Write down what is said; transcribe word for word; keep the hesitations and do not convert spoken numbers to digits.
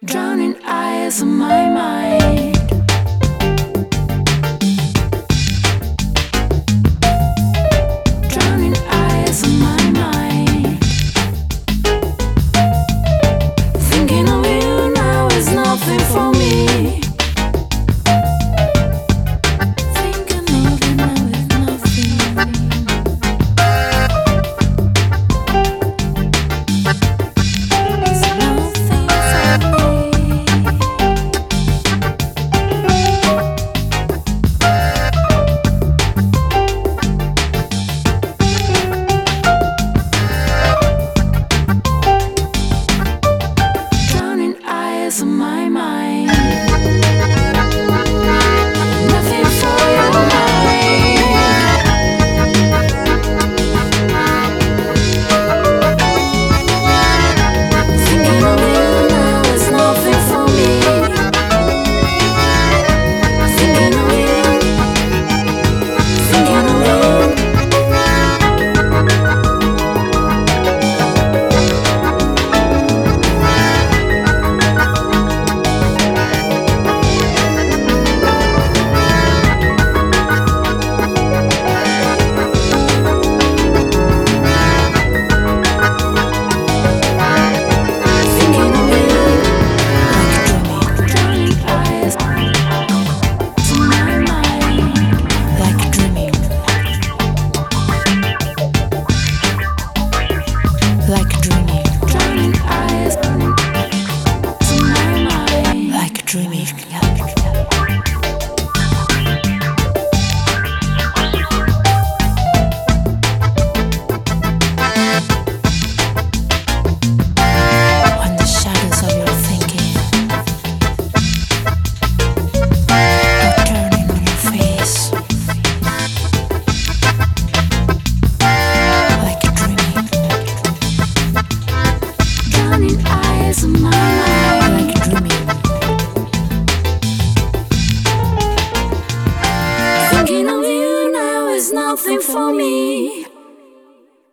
Drowning eyes on my mind. Drowning eyes on my mind. Thinking of you now is nothing for me. Thinking of you now is nothing. It's nothing for me. Drowning eyes on my mind. Nothing for your mind. Thinking of you now is nothing for me. Thinking of you. Thinking of you. Thinking of you. Drowning eyes on my mind. Like dreaming, like dreaming, Drowning eyes on my mind. like dreaming. When the shadows of your thinking are turning on your face, like dreaming, Drowning eyes on my mind. like dreaming, Thinking of you now is nothing for me.